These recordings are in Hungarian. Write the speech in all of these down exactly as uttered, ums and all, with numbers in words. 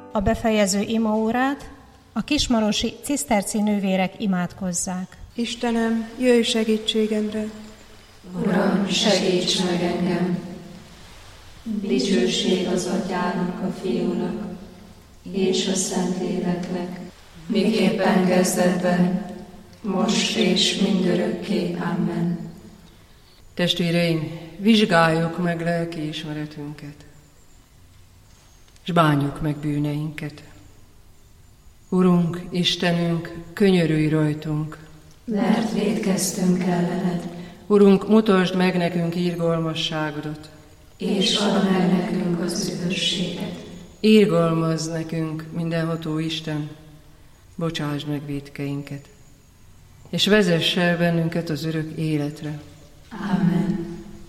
a befejező imaórát a kismarosi ciszterci nővérek imádkozzák. Istenem, jöjj segítségemre! Uram, segíts meg engem! Dicsőség az Atyának, a Fiúnak és a Szentléleknek, miképpen kezdetben, most és mindörökké. Amen. Testvéreim, vizsgáljuk meg lelki ismeretünket, és bánjuk meg bűneinket. Urunk, Istenünk, könyörülj rajtunk, mert vétkeztünk ellened. Urunk, mutasd meg nekünk irgalmasságodat, és add meg nekünk az üdvösséget. Irgalmazz nekünk, mindenható Isten, bocsásd meg vétkeinket, és vezess el bennünket az örök életre. Amen.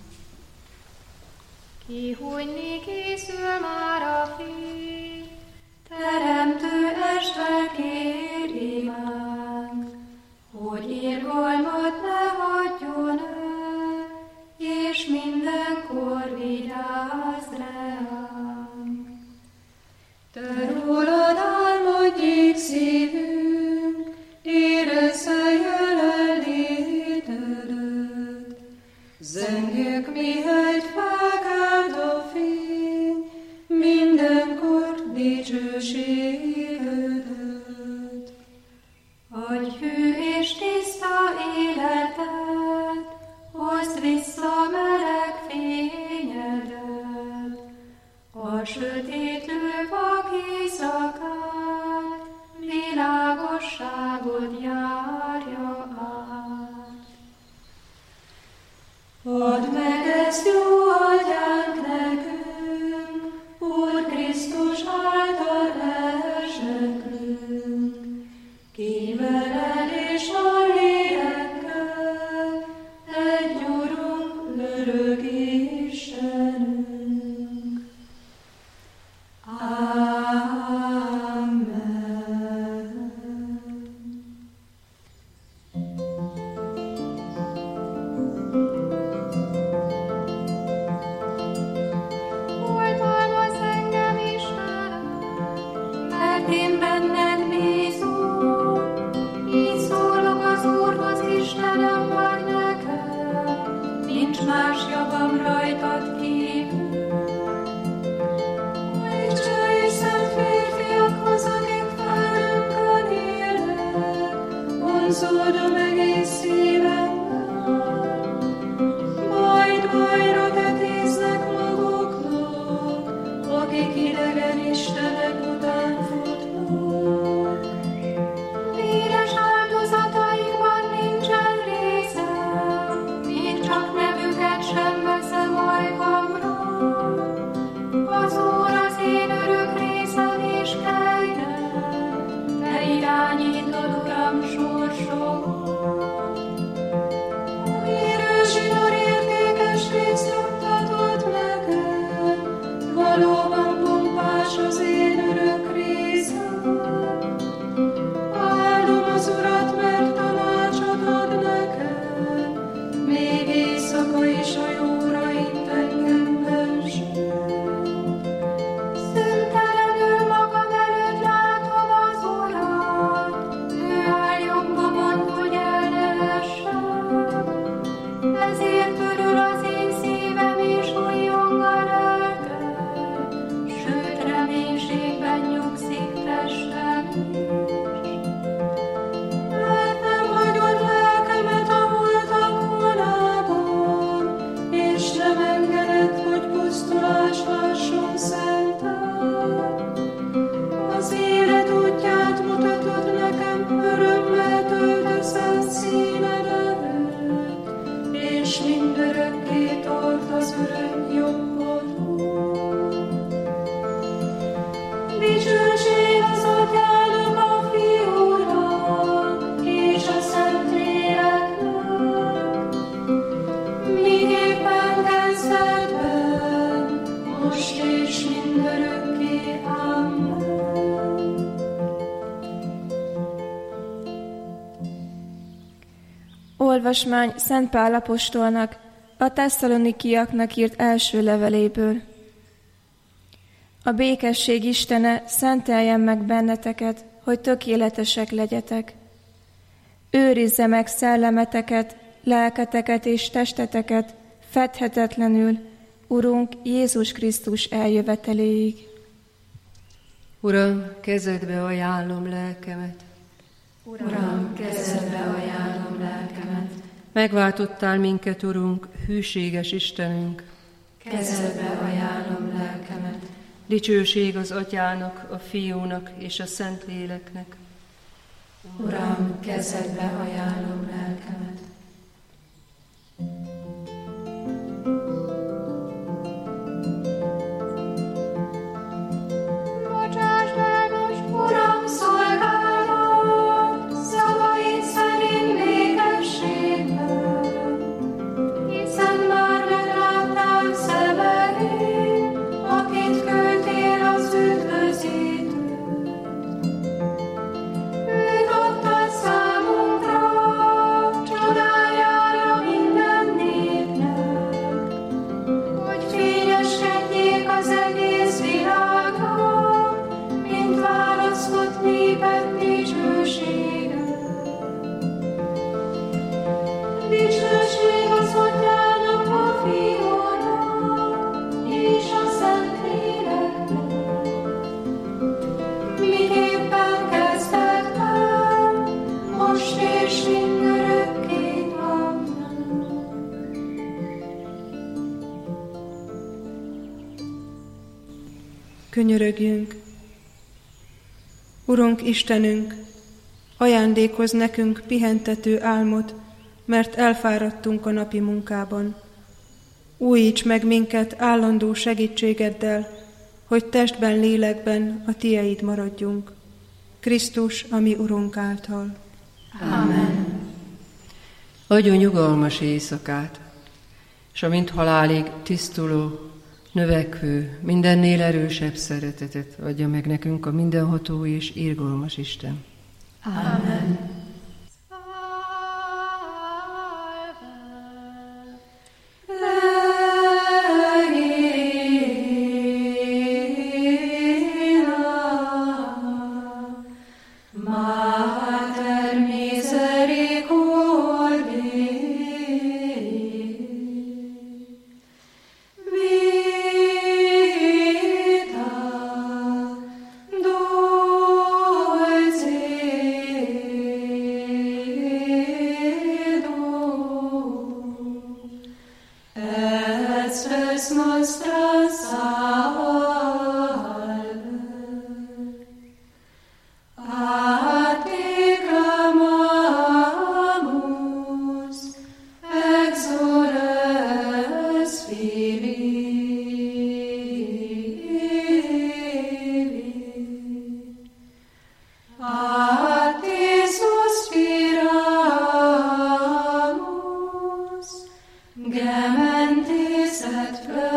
Kihújni készül már a fény, teremtő Isten kér imánk, hogy irgalmat ne hagyjon el, és mindenkor vigyázz ránk. Te rólad álmodjék szívünk, érezze jelenlétedet, zengjük, mihelyt felkelt a fény, mindenkor dicsőségedet. Adj hű és tiszta életet, hozd vissza meleg fényedet, a sötétlő vak éjszakát, világosságot járja át. Add meg ezt jó atyánk nekünk, Úr Krisztus által elsekünk, ki veled és a lélekkel, egy Urunk, örök Istenünk. Amen. Oltalmazz engem, Istenem, mert én benned bízom. Így szólok az Úrhoz, Istenem vagy nekem, nincs más javam rajtad kívül. Isten és szent férfiakhoz, akik felünkön élnek, vonzódom egész szívemmel. Majd bajra tetéznek maguknak, akik idegen istenek után futnak. Véres áldozataikban nincsen részem, még csak nevüket sem veszem ajkamra. Az Úr az én örök részem és kegyem, te irányítod, Uram, sorsomat. Érő zsinór értékes részt juttatod nekem, valóban pompás az én örök részem. Áldom az Urat, mert tanácsot ad nekem, még éjszaka is a jóra itt engem vezet. Szüntelenül magam előtt látom az Urat, ő áll jobbomon, hogy el ne essem. Ezért örül az én szívem és újjong a lelkem, sőt reménységben nyugszik testem is. Mert nem hagyod lelkemet a holtak vonában, és nem engeded, hogy pusztulás lásson szented. Az élet útját mutatod nekem, örömmel töltesz színed előtt, és mindörökké tart az örök jobbodon. Dicsőség az Atyának, a Fiúnak és a Szentléleknek, miképpen kezdetben, most és mindörökké. Amen. Olvasmány Szent Pál apostolnak a tesszalonikiaknak írt első leveléből. A békesség Istene szenteljen meg benneteket, hogy tökéletesek legyetek. Őrizze meg szellemeteket, lelketeket és testeteket fedhetetlenül, Urunk Jézus Krisztus eljöveteléig. Uram, kezedbe ajánlom lelkemet. Uram, kezedbe ajánlom lelkemet. Megváltottál minket, Urunk, hűséges Istenünk. Kezedbe ajánlom lelkemet. Dicsőség az Atyának, a Fiúnak és a Szentléleknek. Uram, kezedbe ajánlom lelkemet. Bocsásd el most, Uram, szolgálat, szavaid szerint békességben, hiszen már megláttál szemeid, akit küldtél az üdvözítőt. Őt adtad számunkra, csodájára minden népnek, hogy fényeskedjék az egész világnak, mint választott néped dicsősége. Dicsőség az Atyának, a Fiúnak és a Szentléleknek, miképpen kezdetben, most és mindörökké. Amen. Könyörögjünk! Urunk Istenünk, ajándékozz nekünk pihentető álmot, mert elfáradtunk a napi munkában. Újíts meg minket állandó segítségeddel, hogy testben, lélekben a Tieid maradjunk. Krisztus, a mi Urunk által. Amen. Adjon nyugalmas éjszakát, és amint halálig tisztuló, növekvő, mindennél erősebb szeretetet adja meg nekünk a mindenható és irgalmas Isten. Amen. Mater misericordiae, vita dulcedo, et spes nostra salve. A te clamamus, exores Filii. A te suspiramus, gementis et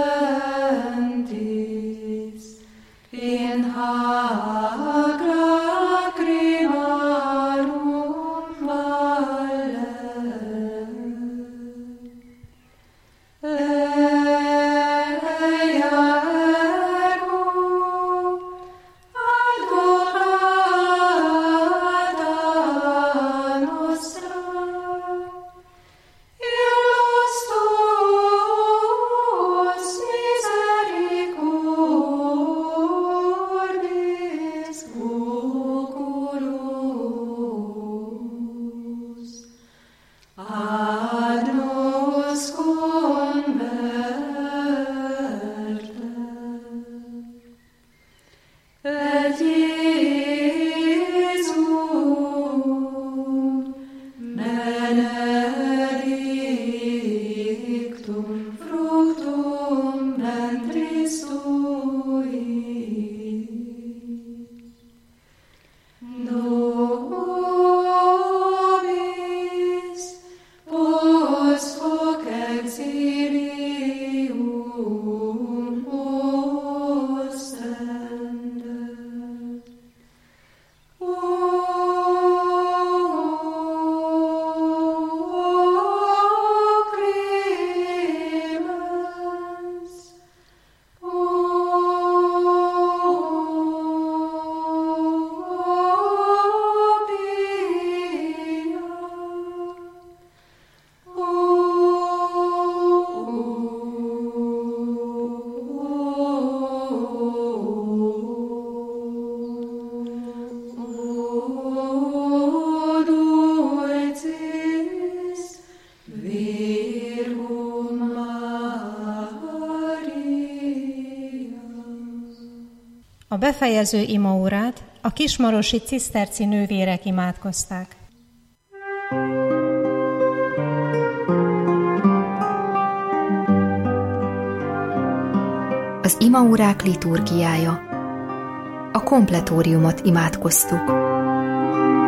plentis, in hac lacrimarum valle. Eia ergo, advocata nostra, illos tuos misericordis A befejező imaórát a kismarosi ciszterci nővérek imádkozták. Az imaórák liturgiája. A kompletóriumot imádkoztuk.